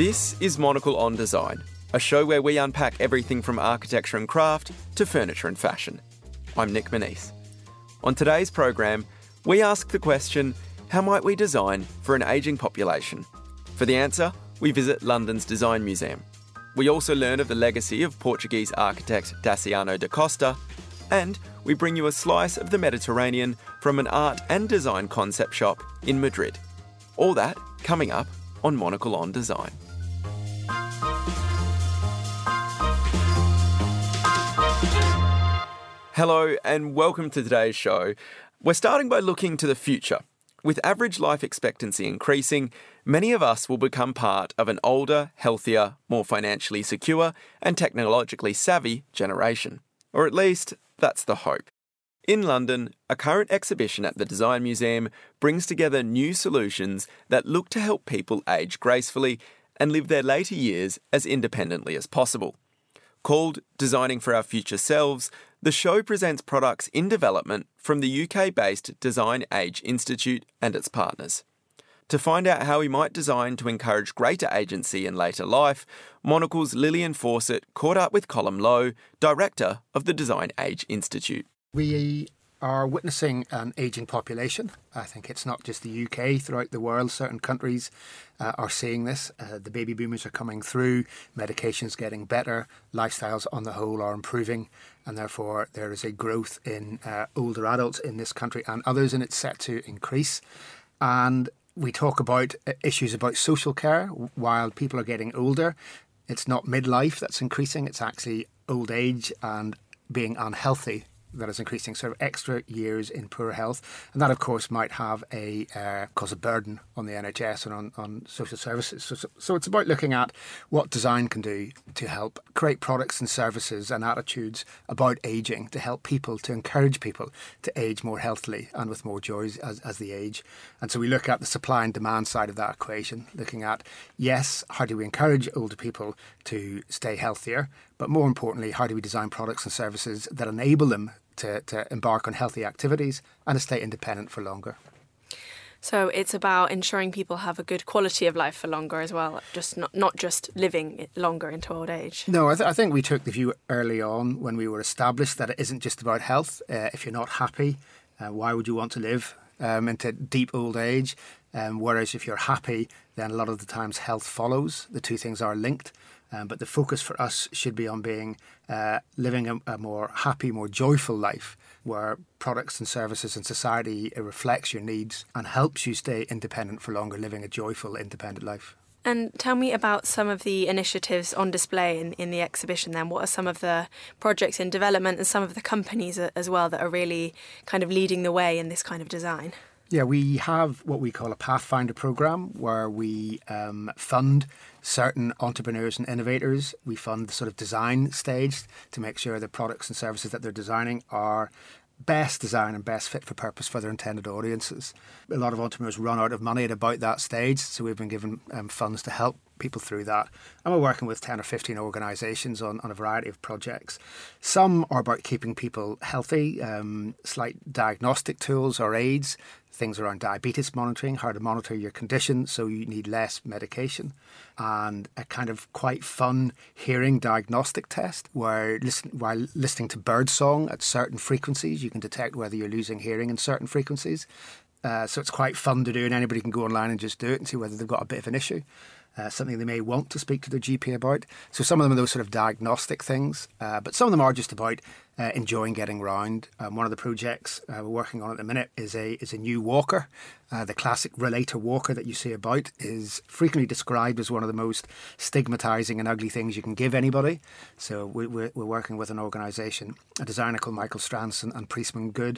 This is Monocle on Design, a show where we unpack everything from architecture and craft to furniture and fashion. I'm Nick Manise. On today's program, we ask the question, how might we design for an ageing population? For the answer, we visit London's Design Museum. We also learn of the legacy of Portuguese architect Daciano da Costa, and we bring you a slice of the Mediterranean from an art and design concept shop in Madrid. All that coming up on Monocle on Design. Hello and welcome to today's show. We're starting by looking to the future. With average life expectancy increasing, many of us will become part of an older, healthier, more financially secure and technologically savvy generation. Or at least, that's the hope. In London, a current exhibition at the Design Museum brings together new solutions that look to help people age gracefully and live their later years as independently as possible. Called Designing for Our Future Selves, the show presents products in development from the UK-based Design Age Institute and its partners. To find out how we might design to encourage greater agency in later life, Monocle's Lillian Fawcett caught up with Colm Lowe, director of the Design Age Institute. We are witnessing an ageing population. I think it's not just the UK, throughout the world, certain countries are seeing this. The baby boomers are coming through, medication's getting better, lifestyles on the whole are improving, and therefore there is a growth in older adults in this country and others, and it's set to increase. And we talk about issues about social care while people are getting older. It's not midlife that's increasing, it's actually old age and being unhealthy that is increasing, sort of extra years in poor health. And that, of course, might have cause a burden on the NHS and on social services. So it's about looking at what design can do to help create products and services and attitudes about ageing, to help people, to encourage people to age more healthily and with more joys as they age. And so we look at the supply and demand side of that equation, looking at, yes, how do we encourage older people to stay healthier, but more importantly, how do we design products and services that enable them to embark on healthy activities and to stay independent for longer. So it's about ensuring people have a good quality of life for longer as well, just not just living longer into old age. No, I think we took the view early on when we were established that it isn't just about health. If you're not happy, why would you want to live into deep old age? Whereas if you're happy, then a lot of the times health follows. The two things are linked. But the focus for us should be on living a more happy, more joyful life where products and services and society reflects your needs and helps you stay independent for longer, living a joyful, independent life. And tell me about some of the initiatives on display in the exhibition then. What are some of the projects in development and some of the companies as well that are really kind of leading the way in this kind of design? Yeah, we have what we call a Pathfinder programme where we fund certain entrepreneurs and innovators. We fund the sort of design stage to make sure the products and services that they're designing are best design and best fit for purpose for their intended audiences. A lot of entrepreneurs run out of money at about that stage, so we've been given funds to help people through that. And we're working with 10 or 15 organisations on a variety of projects. Some are about keeping people healthy, slight diagnostic tools or aids, things around diabetes monitoring, how to monitor your condition so you need less medication, and a kind of quite fun hearing diagnostic test where while listening to birdsong at certain frequencies, you can detect whether you're losing hearing in certain frequencies. So it's quite fun to do, and anybody can go online and just do it and see whether they've got a bit of an issue. Something they may want to speak to their GP about. So some of them are those sort of diagnostic things, but some of them are just about enjoying getting round. One of the projects we're working on at the minute is a new walker. The classic Relator walker that you see about is frequently described as one of the most stigmatising and ugly things you can give anybody. So we're working with an organisation, a designer called Michael Stranson and Priestman Good,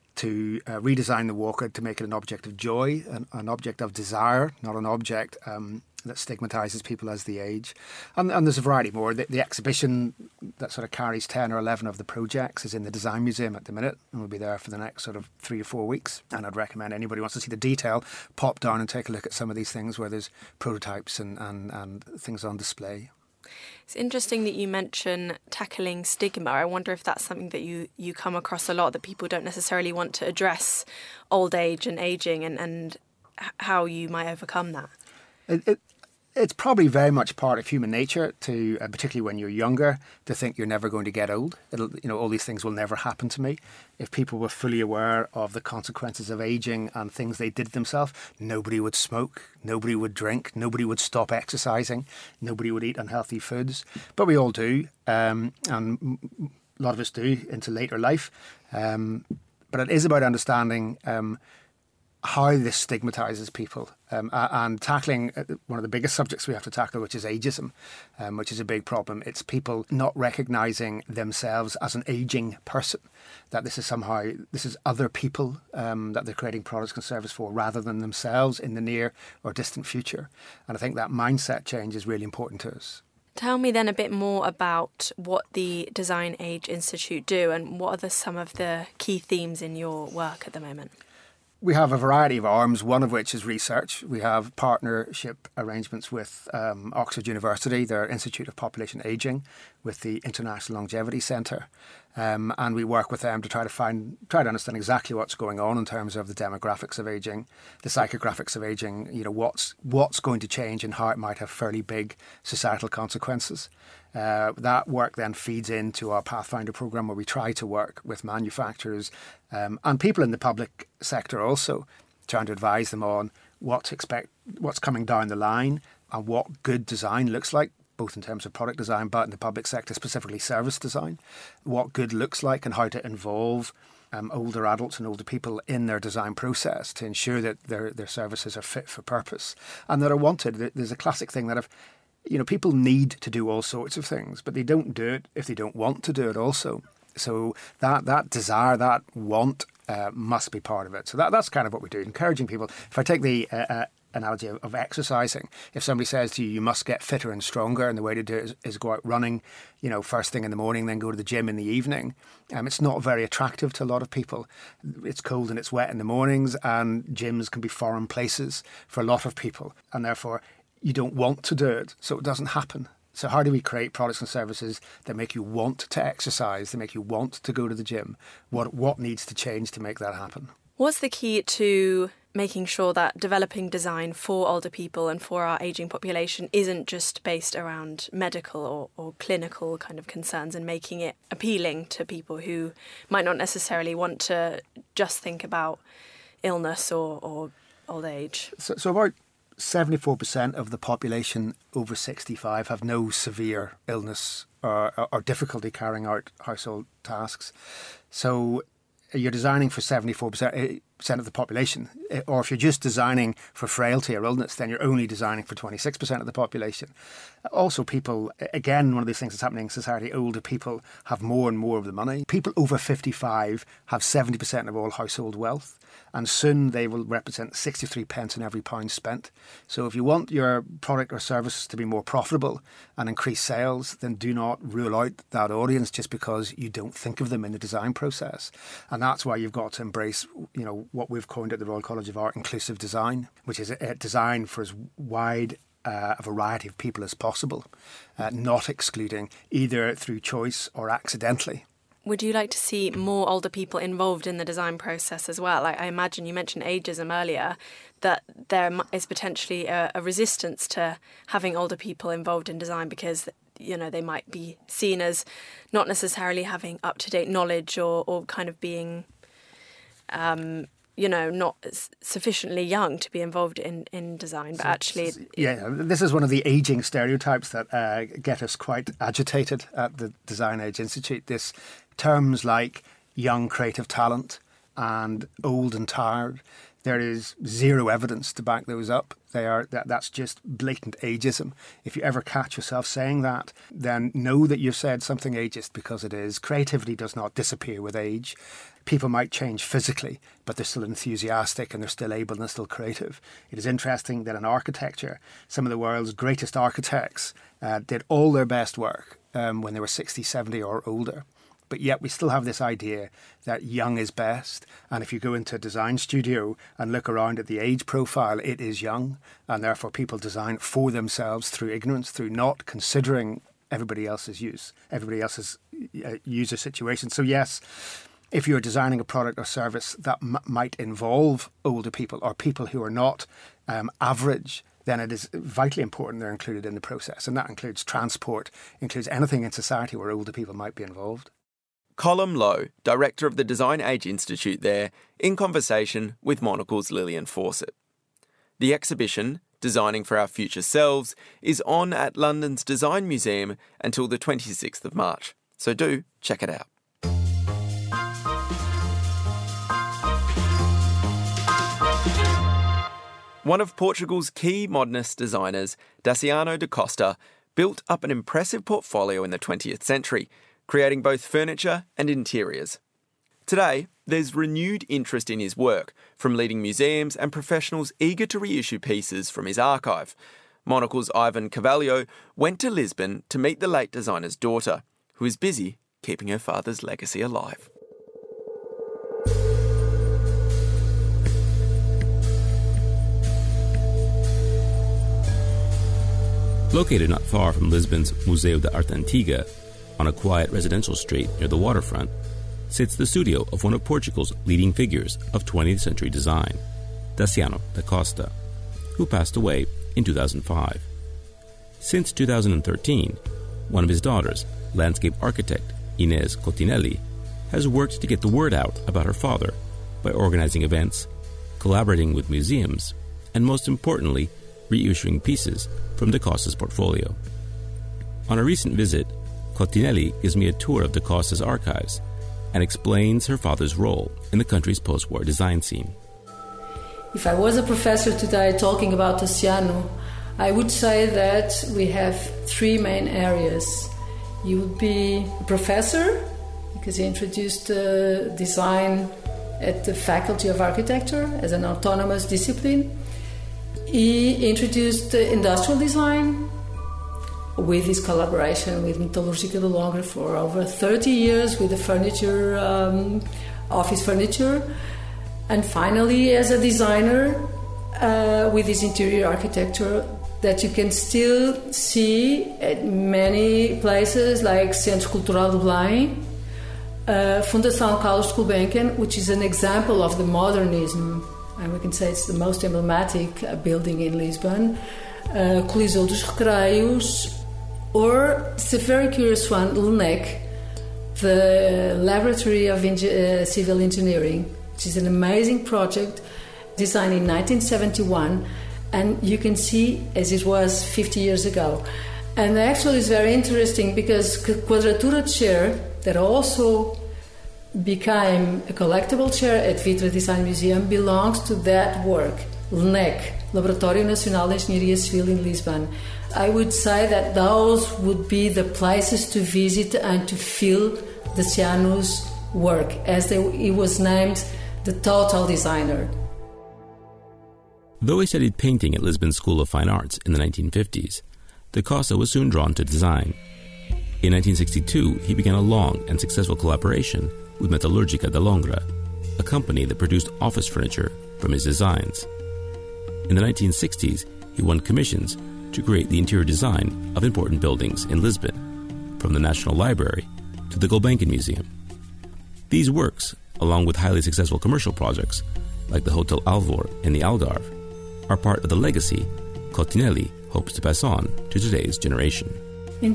to redesign the walker to make it an object of joy, an object of desire, not an object that stigmatises people as they age. And there's a variety more. The exhibition that sort of carries 10 or 11 of the projects is in the Design Museum at the minute, and we'll be there for the next sort of 3 or 4 weeks. And I'd recommend anybody who wants to see the detail, pop down and take a look at some of these things where there's prototypes and things on display. It's interesting that you mention tackling stigma. I wonder if that's something that you come across a lot, that people don't necessarily want to address old age and ageing and how you might overcome that. It's probably very much part of human nature to, particularly when you're younger, to think you're never going to get old. All these things will never happen to me. If people were fully aware of the consequences of aging and things they did themselves, nobody would smoke, nobody would drink, nobody would stop exercising, nobody would eat unhealthy foods. But we all do, and a lot of us do into later life. But it is about understanding how this stigmatizes people and tackling one of the biggest subjects we have to tackle, which is ageism, which is a big problem. It's people not recognizing themselves as an aging person, that this is other people that they're creating products and services for rather than themselves in the near or distant future. And I think that mindset change is really important to us. Tell me then a bit more about what the Design Age Institute do and what are some of the key themes in your work at the moment? We have a variety of arms, one of which is research. We have partnership arrangements with Oxford University, their Institute of Population Ageing, with the International Longevity Centre. And we work with them to try to understand exactly what's going on in terms of the demographics of ageing, the psychographics of ageing, what's going to change and how it might have fairly big societal consequences. That work then feeds into our Pathfinder programme, where we try to work with manufacturers and people in the public sector also, trying to advise them on what to expect, what's coming down the line and what good design looks like, both in terms of product design, but in the public sector, specifically service design, what good looks like and how to involve older adults and older people in their design process to ensure that their services are fit for purpose and that are wanted. There's a classic thing that people need to do all sorts of things, but they don't do it if they don't want to do it also. So that desire, that want must be part of it. So that's kind of what we do, encouraging people. If I take the analogy of exercising, if somebody says to you, you must get fitter and stronger, and the way to do it is go out running, first thing in the morning, then go to the gym in the evening. It's not very attractive to a lot of people. It's cold and it's wet in the mornings, and gyms can be foreign places for a lot of people, and therefore you don't want to do it, so it doesn't happen. So how do we create products and services that make you want to exercise, that make you want to go to the gym? What needs to change to make that happen? What's the key to making sure that developing design for older people and for our ageing population isn't just based around medical or clinical kind of concerns, and making it appealing to people who might not necessarily want to just think about illness or old age? So about 74% of the population over 65 have no severe illness or difficulty carrying out household tasks. So you're designing for 74% of the population. Or if you're just designing for frailty or illness, then you're only designing for 26% of the population. Also, people, again, one of these things that's happening in society, older people have more and more of the money. People over 55 have 70% of all household wealth. And soon they will represent 63 pence in every pound spent. So if you want your product or service to be more profitable and increase sales, then do not rule out that audience just because you don't think of them in the design process. And that's why you've got to embrace, what we've coined at the Royal College of Art, inclusive design, which is a design for as wide a variety of people as possible, not excluding either through choice or accidentally. Would you like to see more older people involved in the design process as well? I imagine you mentioned ageism earlier, that there is potentially a resistance to having older people involved in design because, they might be seen as not necessarily having up-to-date knowledge or kind of being, not sufficiently young to be involved in design, but actually... Yeah, this is one of the ageing stereotypes that get us quite agitated at the Design Age Institute. This terms like young creative talent and old and tired, there is zero evidence to back those up. That's just blatant ageism. If you ever catch yourself saying that, then know that you've said something ageist, because it is. Creativity does not disappear with age. People might change physically, but they're still enthusiastic and they're still able and they're still creative. It is interesting that in architecture, some of the world's greatest architects did all their best work when they were 60, 70 or older. But yet we still have this idea that young is best. And if you go into a design studio and look around at the age profile, it is young. And therefore people design for themselves through ignorance, through not considering everybody else's user situation. So yes, if you're designing a product or service that might involve older people or people who are not average, then it is vitally important they're included in the process. And that includes transport, includes anything in society where older people might be involved. Colm Lowe, director of the Design Age Institute there, in conversation with Monocle's Lillian Fawcett. The exhibition, Designing for Our Future Selves, is on at London's Design Museum until the 26th of March. So do check it out. One of Portugal's key modernist designers, Daciano da Costa, built up an impressive portfolio in the 20th century, creating both furniture and interiors. Today, there's renewed interest in his work from leading museums and professionals eager to reissue pieces from his archive. Monocle's Ivan Carvalho went to Lisbon to meet the late designer's daughter, who is busy keeping her father's legacy alive. Located not far from Lisbon's Museu da Arte Antiga, on a quiet residential street near the waterfront, sits the studio of one of Portugal's leading figures of 20th century design, Daciano da Costa, who passed away in 2005. Since 2013, one of his daughters, landscape architect Inês Coutinelli, has worked to get the word out about her father by organizing events, collaborating with museums, and most importantly, reissuing pieces from da Costa's portfolio. On a recent visit, Coutinelli gives me a tour of da Costa's archives and explains her father's role in the country's post-war design scene. If I was a professor today talking about Daciano, I would say that we have three main areas. You would be a professor, because he introduced design at the Faculty of Architecture as an autonomous discipline. He introduced industrial design with his collaboration with Metalúrgica de Longra for over 30 years with the furniture, office furniture. And finally, as a designer, with his interior architecture that you can still see at many places like Centro Cultural de Belém, Fundação Carlos Gulbenkian, which is an example of the modernism, and we can say it's the most emblematic building in Lisbon, Coliseu dos Recreios, or it's a very curious one, LENEC, the Laboratory of Civil Engineering, which is an amazing project designed in 1971, and you can see as it was 50 years ago. And actually it's very interesting because Quadratura chair, that also became a collectible chair at Vitra Design Museum, belongs to that work, LENEC, Laboratório Nacional de Engenharia Civil in Lisbon. I would say that those would be the places to visit and to feel Daciano's work, as he was named the total designer. Though he studied painting at Lisbon School of Fine Arts in the 1950s, da Costa was soon drawn to design. In 1962, he began a long and successful collaboration with Metalúrgica de Longra, a company that produced office furniture from his designs. In the 1960s, he won commissions to create the interior design of important buildings in Lisbon, from the National Library to the Gulbenkian Museum. These works, along with highly successful commercial projects like the Hotel Alvor in the Algarve, are part of the legacy Coutinelli hopes to pass on to today's generation. In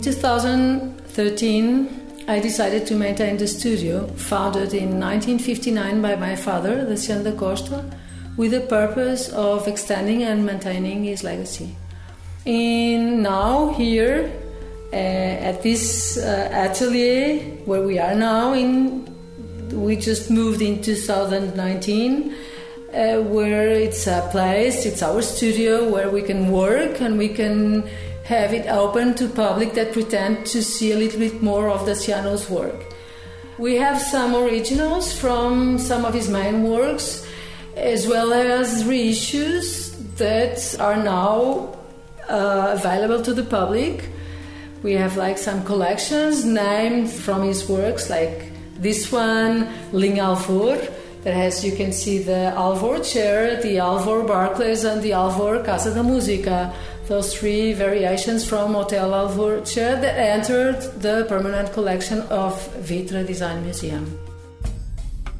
2013, I decided to maintain the studio, founded in 1959 by my father, Daciano da Costa, with the purpose of extending and maintaining his legacy. And now here, at this atelier where we are now, we just moved in 2019, where it's a place, it's our studio where we can work and we can have it open to public that pretend to see a little bit more of Daciano's work. We have some originals from some of his main works, as well as reissues that are now available to the public. We have like some collections named from his works, like this one, Linha Alvor, that has, you can see the Alvor chair, the Alvor Barclays, and the Alvor Casa da Música. Those three variations from Hotel Alvor chair that entered the permanent collection of Vitra Design Museum.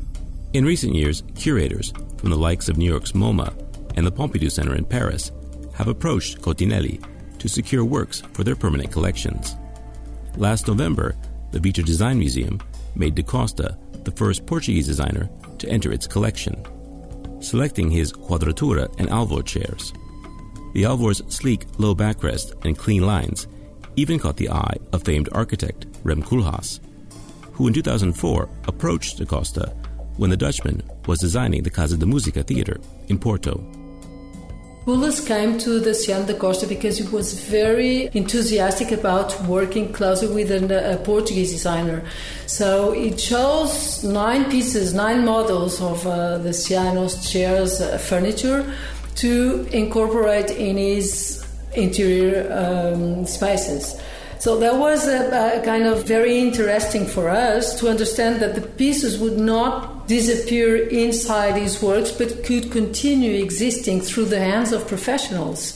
In recent years, curators from the likes of New York's MoMA and the Pompidou Center in Paris have approached Cottinelli to secure works for their permanent collections. Last November, the Vitra Design Museum made Da Costa the first Portuguese designer to enter its collection, selecting his Quadratura and Alvor chairs. The Alvor's sleek, low backrest and clean lines even caught the eye of famed architect Rem Koolhaas, who in 2004 approached Da Costa when the Dutchman was designing the Casa de Música Theatre in Porto. Koolhaas came to the Ciano da Costa because he was very enthusiastic about working closely with a Portuguese designer. So he chose 9 models of the Ciano's chairs, furniture, to incorporate in his interior spaces. So that was a kind of very interesting for us to understand that the pieces would not disappear inside his works but could continue existing through the hands of professionals.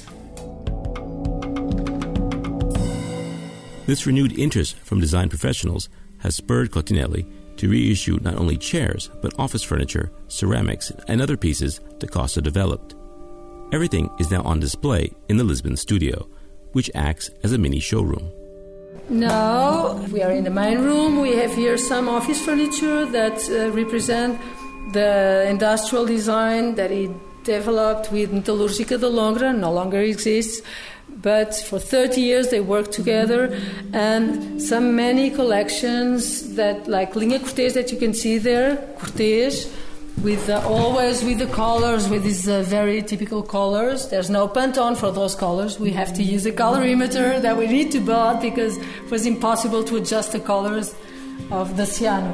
This renewed interest from design professionals has spurred Cottinelli to reissue not only chairs but office furniture, ceramics, and other pieces Da Costa developed. Everything is now on display in the Lisbon studio, which acts as a mini showroom. Now we are in the main room. We have here some office furniture that represent the industrial design that he developed with Metalúrgica de Longra, no longer exists, but for 30 years they worked together, and many collections that, like Linha Cortês that you can see there, Cortês, with always with the colors, with these very typical colors. There's no Pantone for those colors. We have to use a colorimeter that we need to buy because it was impossible to adjust the colors of the Ciano.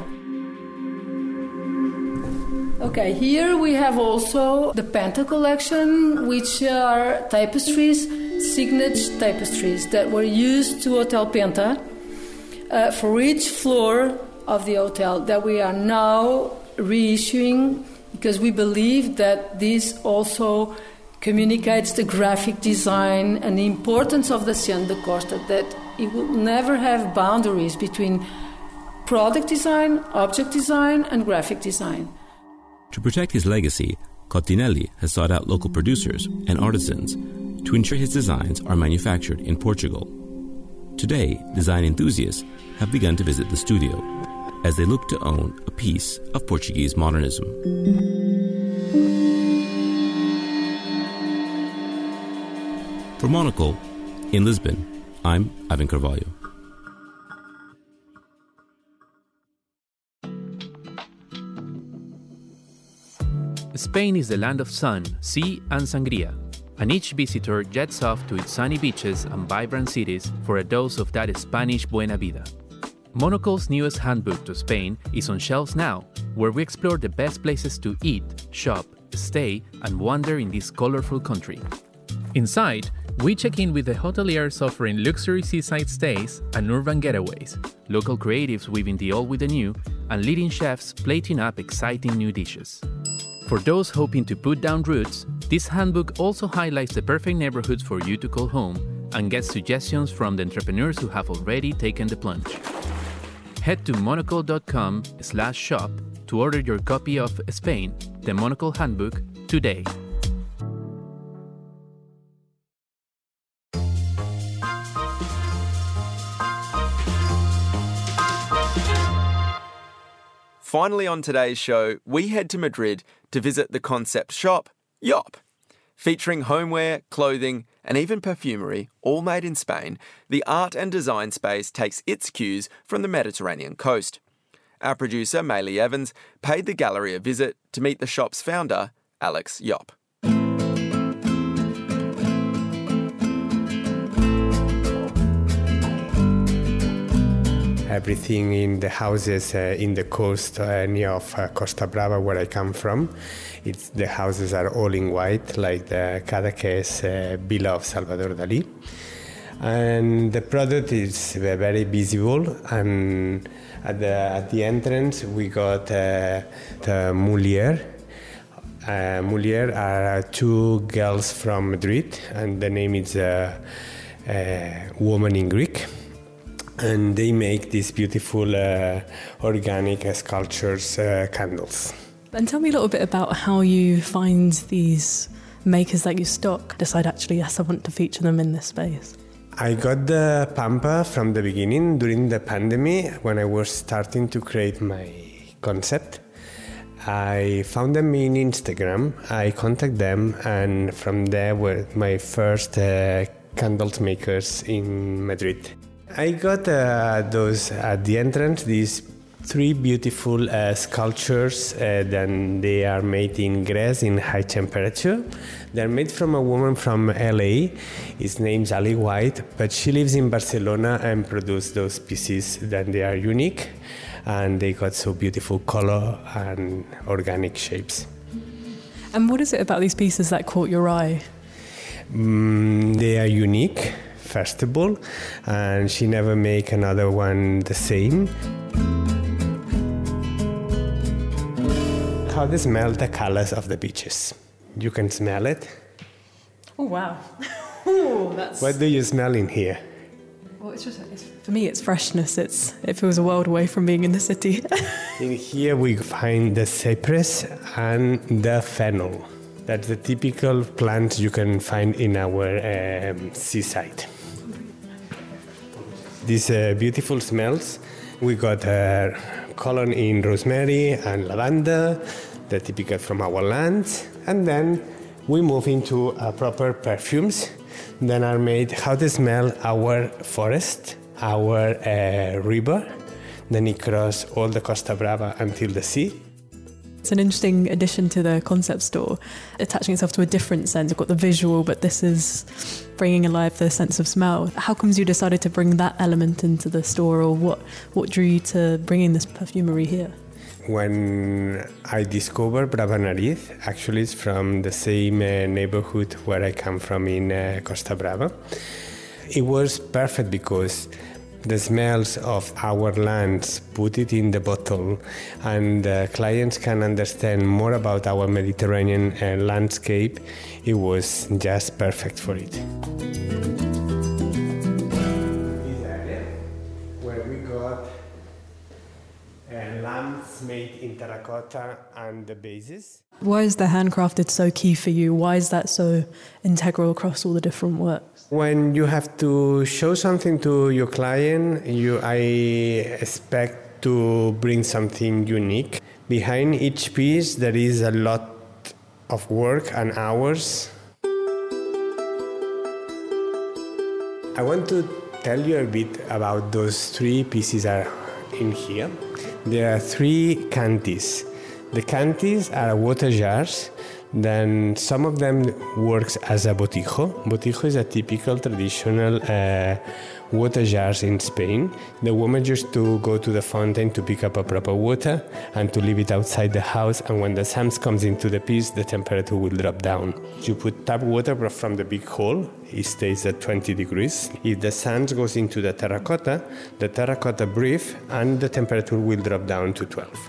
Okay, here we have also the Penta collection, which are tapestries, signature tapestries that were used to Hotel Penta for each floor of the hotel that we are now reissuing, because we believe that this also communicates the graphic design and the importance of the Ciano da Costa, that it will never have boundaries between product design, object design, and graphic design. To protect his legacy, Cottinelli has sought out local producers and artisans to ensure his designs are manufactured in Portugal. Today, design enthusiasts have begun to visit the studio as they look to own a piece of Portuguese modernism. For Monocle, in Lisbon, I'm Ivan Carvalho. Spain is the land of sun, sea, and sangria, and each visitor jets off to its sunny beaches and vibrant cities for a dose of that Spanish buena vida. Monocle's newest handbook to Spain is on shelves now, where we explore the best places to eat, shop, stay, and wander in this colorful country. Inside, we check in with the hoteliers offering luxury seaside stays and urban getaways, local creatives weaving the old with the new, and leading chefs plating up exciting new dishes. For those hoping to put down roots, this handbook also highlights the perfect neighborhoods for you to call home and gets suggestions from the entrepreneurs who have already taken the plunge. Head to monocle.com/shop to order your copy of Spain, the Monocle Handbook, today. Finally on today's show, we head to Madrid to visit the concept shop, Yop. Featuring homeware, clothing, and even perfumery, all made in Spain, the art and design space takes its cues from the Mediterranean coast. Our producer, Maylee Evans, paid the gallery a visit to meet the shop's founder, Alex Yop. Everything in the houses in the coast near of Costa Brava, where I come from, the houses are all in white, like the Cadaqués Villa of Salvador Dalí. And the product is very visible, and at the entrance we got the Moulière. Moulière are two girls from Madrid, and the name is Woman in Greek. And they make these beautiful organic sculptures candles. And tell me a little bit about how you find these makers that you stock decide, actually, yes, I want to feature them in this space? I got the Pampa from the beginning during the pandemic when I was starting to create my concept. I found them in Instagram, I contacted them, and from there were my first candles makers in Madrid. I got those at the entrance, these 3 beautiful sculptures. Then they are made in glass in high temperature. They're made from a woman from LA. His name's Ali White, but she lives in Barcelona and produced those pieces. Then they are unique, and they got so beautiful color and organic shapes. And what is it about these pieces that caught your eye? They are unique, first of all, and she never make another one the same. How they smell the colors of the beaches. You can smell it. Oh, wow. Ooh, that's... What do you smell in here? Well, for me, it's freshness. It feels a world away from being in the city. In here we find the cypress and the fennel. That's the typical plants you can find in our seaside. These beautiful smells. We got color in rosemary and lavender, the typical from our lands. And then we move into proper perfumes that are made how they smell our forest, our river. Then it crosses all the Costa Brava until the sea. It's an interesting addition to the concept store, attaching itself to a different sense. You've got the visual, but this is bringing alive the sense of smell. How comes you decided to bring that element into the store, or what drew you to bringing this perfumery here? When I discovered Brava Nariz, actually it's from the same neighborhood where I come from in Costa Brava. It was perfect because the smells of our lands, put it in the bottle, and clients can understand more about our Mediterranean landscape. It was just perfect for it. This area where we got lamps made in terracotta and the bases. Why is the handcrafted so key for you? Why is that so integral across all the different works? When you have to show something to your client, I expect to bring something unique. Behind each piece, there is a lot of work and hours. I want to tell you a bit about those 3 pieces are in here. There are 3 cantis. The cantis are water jars. Then some of them works as a botijo. Botijo is a typical traditional water jars in Spain. The woman used to go to the fountain to pick up a proper water and to leave it outside the house, and when the sun comes into the piece, the temperature will drop down. You put tap water from the big hole, it stays at 20 degrees. If the sun goes into the terracotta breathes and the temperature will drop down to 12.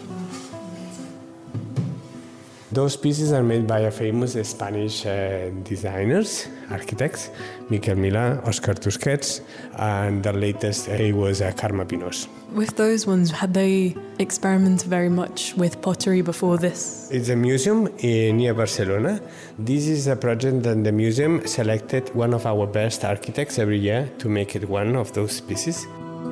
Those pieces are made by a famous Spanish designers, architects, Miquel Milà, Oscar Tusquets, and the latest was Carme Pinós. With those ones, had they experimented very much with pottery before this? It's a museum near Barcelona. This is a project that the museum selected one of our best architects every year to make it one of those pieces.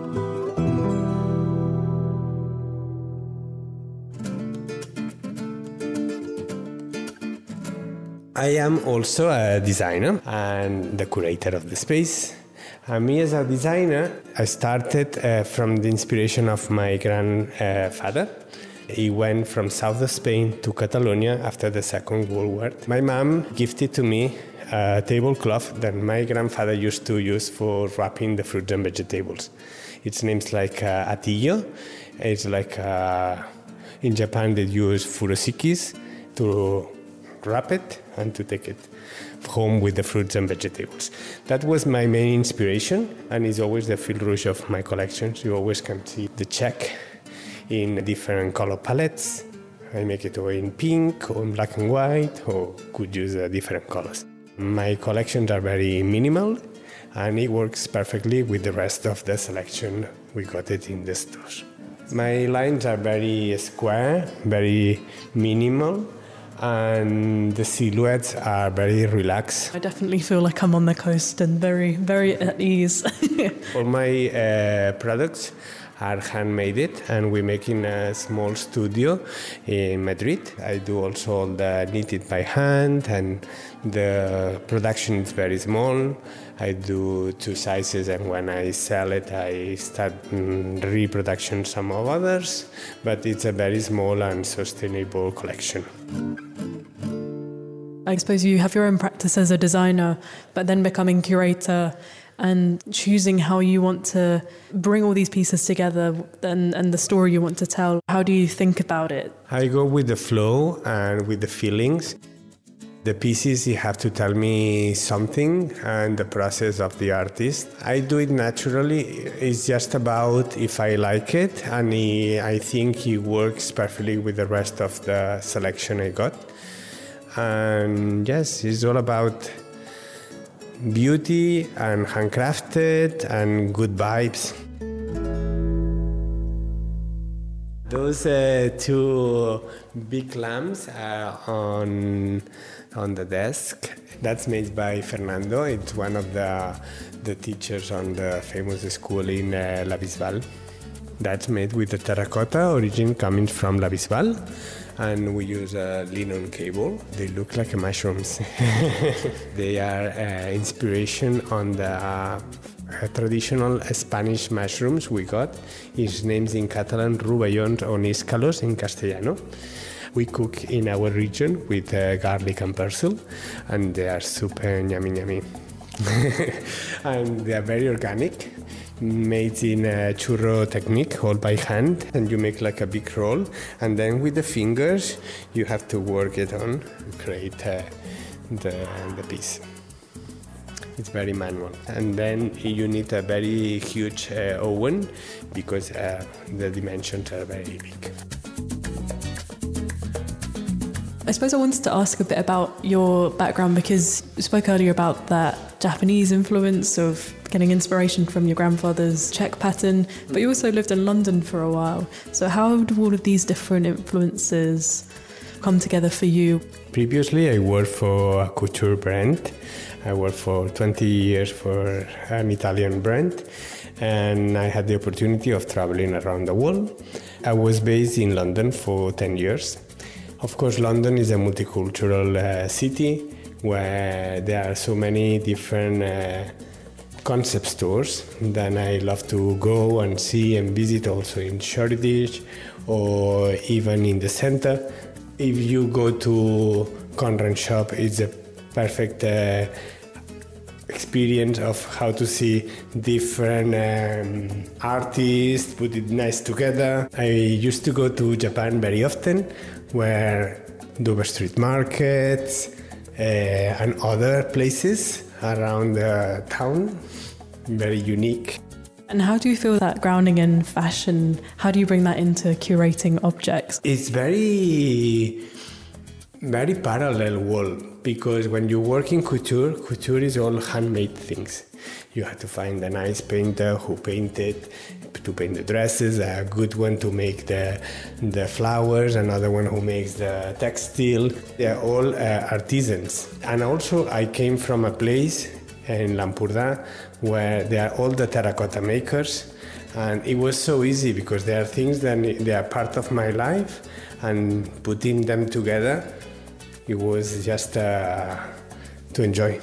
I am also a designer and the curator of the space. Me as a designer, I started from the inspiration of my grandfather. He went from south of Spain to Catalonia after the Second World War. My mom gifted to me a tablecloth that my grandfather used to use for wrapping the fruits and vegetables. Its name's like atillo. It's like in Japan they use furoshikis to wrap it and to take it home with the fruits and vegetables. That was my main inspiration, and is always the fil rouge of my collections. You always can see the check in different color palettes. I make it or in pink or in black and white, or could use different colors. My collections are very minimal, and it works perfectly with the rest of the selection. We got it in the stores. My lines are very square, very minimal, and the silhouettes are very relaxed. I definitely feel like I'm on the coast and very, very at ease. All my products are handmade, and we make in a small studio in Madrid. I do also all the knitted by hand, and the production is very small. I do 2 sizes, and when I sell it, I start reproduction some of others, but it's a very small and sustainable collection. I suppose you have your own practice as a designer, but then becoming curator and choosing how you want to bring all these pieces together and the story you want to tell. How do you think about it? I go with the flow and with the feelings. The pieces, you have to tell me something, and the process of the artist. I do it naturally. It's just about if I like it, and I think it works perfectly with the rest of the selection I got. And yes, it's all about beauty and handcrafted and good vibes. Those 2 big lamps are on the desk. That's made by Fernando. It's one of the teachers on the famous school in La Bisbal. That's made with the terracotta, origin coming from La Bisbal. And we use a linen cable. They look like mushrooms. They are inspiration on the traditional Spanish mushrooms we got. His name's in Catalan, rubellons o níscalos in Castellano. We cook in our region with garlic and basil, and they are super yummy. And they are very organic, made in a churro technique, all by hand, and you make like a big roll, and then with the fingers you have to work it on to create the piece. It's very manual, and then you need a very huge oven because the dimensions are very big. I suppose I wanted to ask a bit about your background, because you spoke earlier about that Japanese influence of getting inspiration from your grandfather's check pattern, but you also lived in London for a while. So how do all of these different influences come together for you? Previously, I worked for a couture brand. I worked for 20 years for an Italian brand, and I had the opportunity of traveling around the world. I was based in London for 10 years. Of course, London is a multicultural city where there are so many different concept stores that I love to go and see and visit, also in Shoreditch or even in the center. If you go to Conrad shop, it's a perfect experience of how to see different artists, put it nice together. I used to go to Japan very often, where Dover Street Markets and other places around the town, very unique. And how do you feel that grounding in fashion, how do you bring that into curating objects? It's very parallel world, because when you work in couture is all handmade things. You have to find a nice painter who painted to paint the dresses, a good one to make the flowers, another one who makes the textile. They're all artisans. And also I came from a place in Lampurda where they are all the terracotta makers, and it was so easy because there are things that they are part of my life, and putting them together, it was just to enjoy.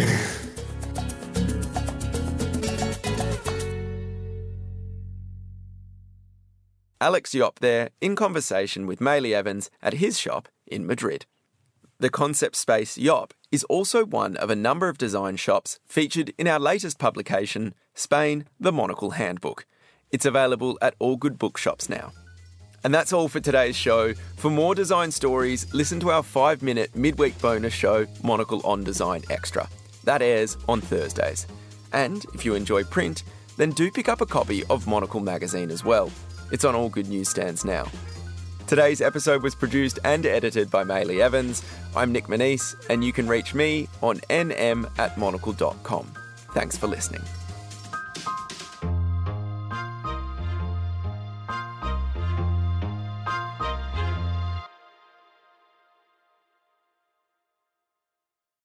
Alex Yopp there, in conversation with Maylee Evans at his shop in Madrid. The concept space Yopp is also one of a number of design shops featured in our latest publication, Spain, The Monocle Handbook. It's available at all good bookshops now. And that's all for today's show. For more design stories, listen to our 5-minute midweek bonus show, Monocle on Design Extra. That airs on Thursdays. And if you enjoy print, then do pick up a copy of Monocle magazine as well. It's on all good newsstands now. Today's episode was produced and edited by Maylee Evans. I'm Nick Manise, and you can reach me on nm@monocle.com. Thanks for listening.